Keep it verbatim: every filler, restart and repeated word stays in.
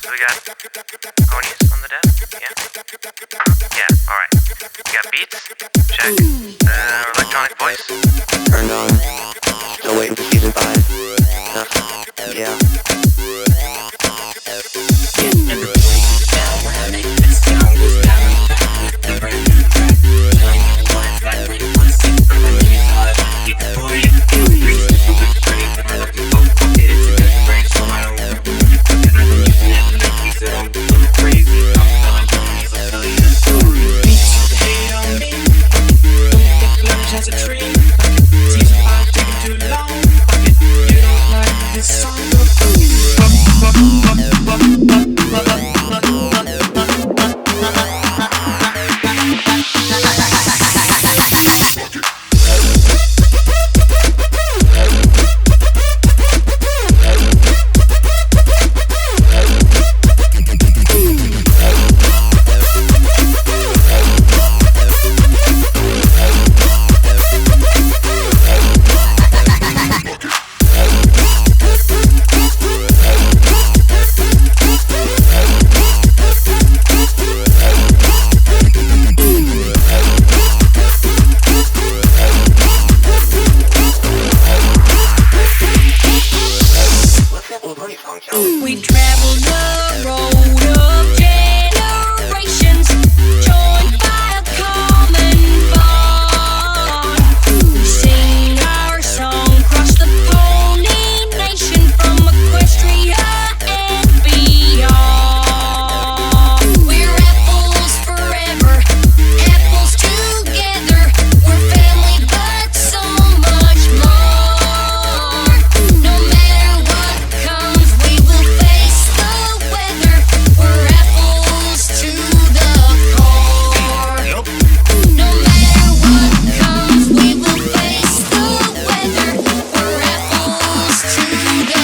So we got ponies on the desk? Yeah? Yeah, alright. We got beats? Check. Uh, electronic voice? Turned on. Still waiting for season five. Uh, yeah. Yeah, everybody get down when I make this sound goes down. The brand new track. Telling you what it's like when you want to see the name is hot. Keep it for you. Feel free to do it great. When I'm looking for fuck it, it's a good brain. So I don't remember when you're cooking. I've been using it to make me sit on the little crazy. I'm telling ponies, I'll tell you the story. Beats used to hate on me. Don't think lunch has a tree. Season five taking too long. Fuck it, you don't like this song. Go fuck it. Fuck, fuck, fuck, fuck, fuck, fuck, fuck, we travel the road of generations, joined by a common bond. We sing our song across the Pony Nation, from Equestria and beyond. We're apples forever, apples together. We're family, but so much more. No matter what comes, we will face the weather. We're apples to the core. No matter what comes, we will face the weather. We're apples to the